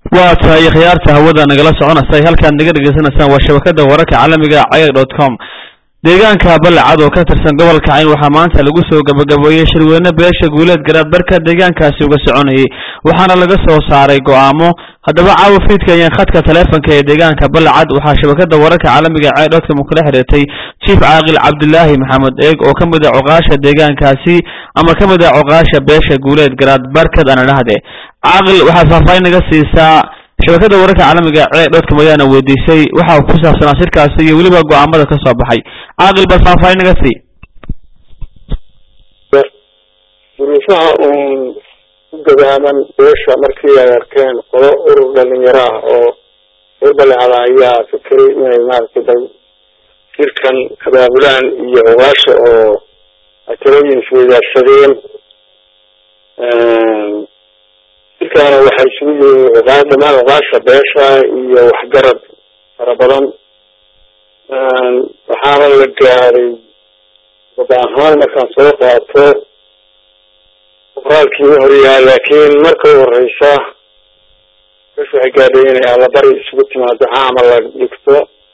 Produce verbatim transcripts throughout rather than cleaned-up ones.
واتاي خيارته هودا نغلا soconaysay halkan naga dhageysanaysan waa shabakada wararka caalamiga cayr dot com deegaanka balcad oo ka tirsan gobolka Cayn waxa maanta lagu soo gabagabeeyay shirweyne beesha guuleed garaad barka deegaankaasi uga soconayay waxaana laga soo saaray go'aamo hadaba caawa fiidka ayaan khadka taleefanka ee deegaanka balcad waxa shabakada wararka caalamiga cayr dot com kula xiriirtay Chief Caaqil Cabdullaahi Maxamed Eeg oo kamid ah oqaasha deegaankaasi ama kamid ah oqaasha beesha guuleed garaad barka ana dhahde caaqil waxa faahfaahin naga siisaa shabakada wararka caalamiga cayr dot com ayaana weydiisay waxa ku saabsan shirkaasi iyo waliba go'aamada ka soo baxay caaqil bal faahfaahin naga sii ruuxaha uu gabaaman beesha markii ay arkeen qolo urur dhalinyaro ah oo urbalcada ayaa fikiray inay maaragtay shirkan abaabulaan iyo ogaasha oo atarooyin isweydaarsadeen shirkana waxay isugu yihiin dhamaan ogaasha beesha iyo waxgarad fara badan waxaana la gaaray wada ahaan markaan soo qaato qoraalkii horiyaa laakiin marka horeysa beesha waxay gaadhay inay allabari isugu timaado caama la dhigto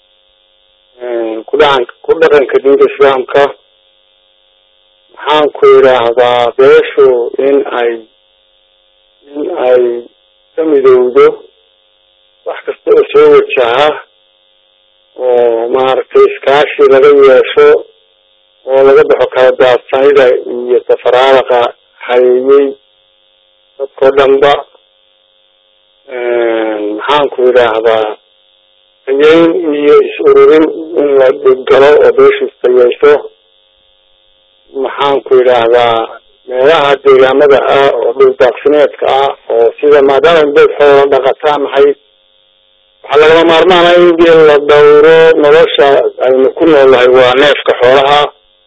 ku dhaqanka diinta islaamka maxaan ku idhaahdaa beeshu in ay in ay ka midowdo wax kasta oo soo wajaha oo maaragtay iskaashi laga yeesho oo laga baxo kala daadsanida iyo safaraadaqa hayeeyey dadkoo dhanba maxaan ku idhaahdaa hayeyn iyo is-ururin in la galo oo beeshu istayeyso maxaan ku idhaahdaa meelaha deegaamada ah oo dhul daaqsimeedka ah oo sida maadaama dad xoolo dhaqataa nahay waxaa lagama maarmaana in geel la dhowro nolosha aynu ku noolnahay waa neefka xoolaha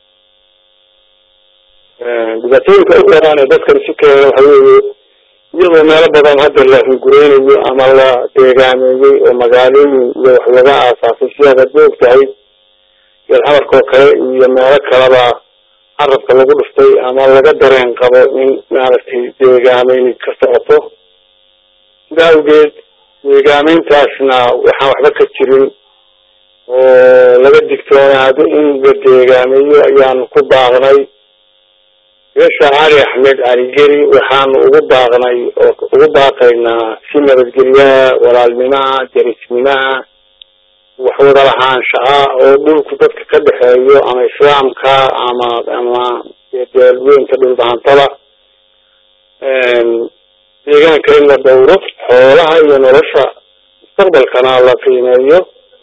dhibaatooyinka u yaraan ee dadkan si keena waxa weeye iyadoo meelo badan hadda la hungureynayo ama la deegaameeyey oo magaalooyin iyo wax laga aasaasay sidaad hadda og tahay geel xamarkoo kale iyo meelo kaleba carabka lagu dhuftay ama laga dareen qabo in maaragtay deegaameyn ka socoto sidaa awgeed deegaameyntaasna waxaan waxba ka jirin oo laga digtoonaado in la deegaameeyo ayaanu ku baaqnay beesha cali axmed cali geri waxaanu ugu baaqnay oo ugu baaqaynaa si nabadgelyaha walaalnimaha derisnimaha wax wada lahaanshaha oo dhulku dadka ka dhexeeyo ama islaamka ama ama beelweynka dhulbahantada deegaanka in la dhowro xoolaha iyo nolosha mustaqbalkana la qiimeeyo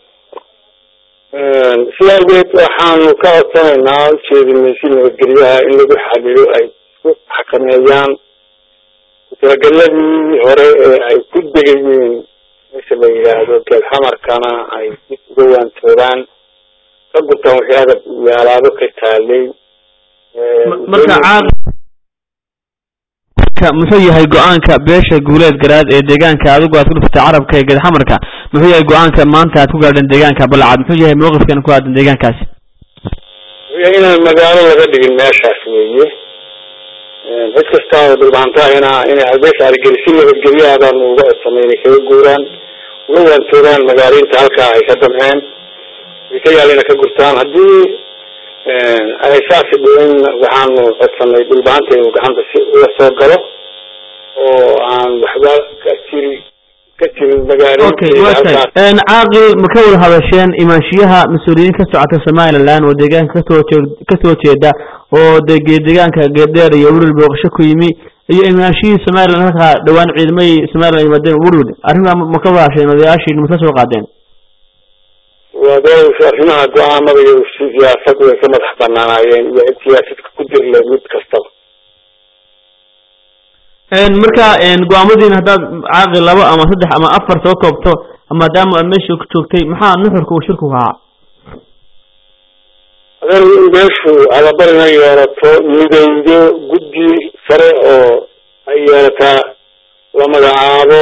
sidaa awgeed waxaanu ka codsanaynaa ujeedinay si nabadgelyaha in lagu xalilo ay isku xakameeyaan talageladii hore ee ay ku degayeen meesha la yidhaahdo geel xamarkana ay dib uga waantoodaan ka gurtaan wixii adab iyo alaabo ka taalay marka caaq muxuu yahay go'aanka beesha guuleed garaad ee deegaanka adigu aad ku dhuftay carabka ee geel xamarka muxuu yahay go'aanka maanta aad ku gaadheen deegaanka balcad muxuu yahay mowqifkan ku aadan deegaankaasi wuxuu yahay inaan magaalo laga dhigin meeshaas weeye cid kasta oo dhulbaantahayna inay beesha arigeli si nabadgelyaha baanu uga codsanay inay kaga guuraan uga waantoodaan magaalooyinta halkaa ay ka damceen way ka yaalina ka gurtaan haddii ay saasi dhicin waxaanu codsanay dhulbaanta inuu gacanta si uga soo galo oo aan waxba ka jiri ka jirin magaalooyinka caaqil ma ka wada hadasheen imaanshiyaha mas-uuliyiin ka socota somaliland oo deegaanka kasoo jeed kasoo jeeda oo deegaanka geedheer iyo urur booqasho ku yimi iyo imaanshihii somaliland halkaa dhawaan ciidamay somaliland yimaadeen urur arrintaa ma ka wada hasheen odayaashii ma ka soo qaadeen waa arrimaha go-aamada iyo siyaasad way ka madax banaanaayeen iyo cid siyaasadka ku dirle mid kastaba marka go-aamadiina haddaad caaqil labo ama saddex ama afar soo koobto maadaama aad meesha ku joogtay maxaa nuxurka uu shirku ahaa adeer in beeshu alabarina yeelato midowdo guddi sare oo ay yeelataa la magacaabo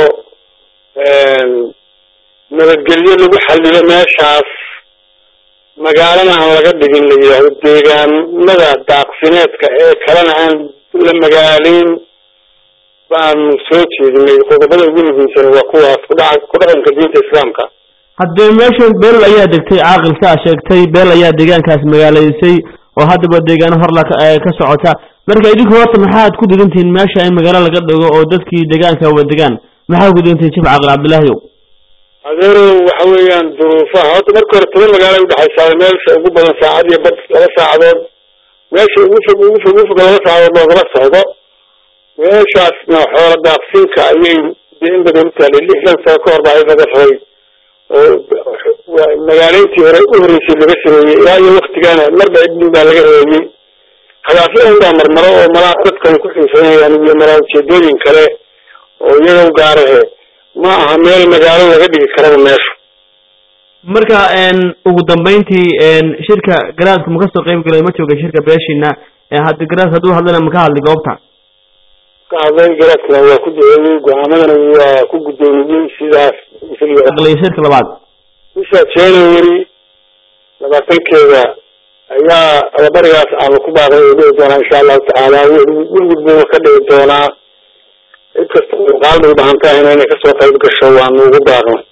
nabadgelyo lagu xalilo meeshaas magaalana aan laga dhigin la yidhaahdo deegaamada daaqsineedka ee kalena aan la magaaleyn baan soo jeedinay qodobada ugu muhiimsan waa kuwaas ku dhaca ku dhaqanka diinta islaamka. haddee meeshan beel ayaa degtay caaqilka a sheegtay beel ayaa deegaankaas magaalaysay oo haddaba deegaano horla ka socota marka idinku horta maxaad ku digantihiin meesha in magaalo laga dhigo oo dadkii deegaanka wada degaan maxaa ku digantihiin jib caaqil cabdillaahiyow? adeero waxa weeyaan duruufaha horta marka hore toban magaalo udhexaysaa meesha ugu badan saacad iyo bad laba saacadood meesha ugu fog ugu fog ugu fog laba saacadood loogala socdo meeshaasna xoola daaqsinka ayay in badan u taalay lixdan sano ka hor baa laga rabay oo magaaleyntii hore u horeysay laga sameeyey ilaa iyo waktigaana marba cidlin baa laga reeyey khilaafadan baa marmaro oo malaa dadkan ku xiisanayaan iyo malaa ujeedooyin kale oo iyaga u gaarahe ma aha meel magaalo laga dhigi karaba meesha. marka ugu dambeyntii shirka garaadku ma kasoo qayb galay ma jooga shirka beeshiina haddi garaadka hadduu hadlana maka hadli goobta? ka hadlay garaadkana waa ku duceeyey go-aamadana waa ku guddoomiyey sidaas aqlay shirka labaad bisha january labaatankeeda ayaa ababarigaas aanu ku baaqay oo dhihi doonaa insha allahu tacaala wilgud buu ka dhigi doonaa cid kasta qaalbay bahantahay inay kasoo qayb gasho waanu ugu baaqnay.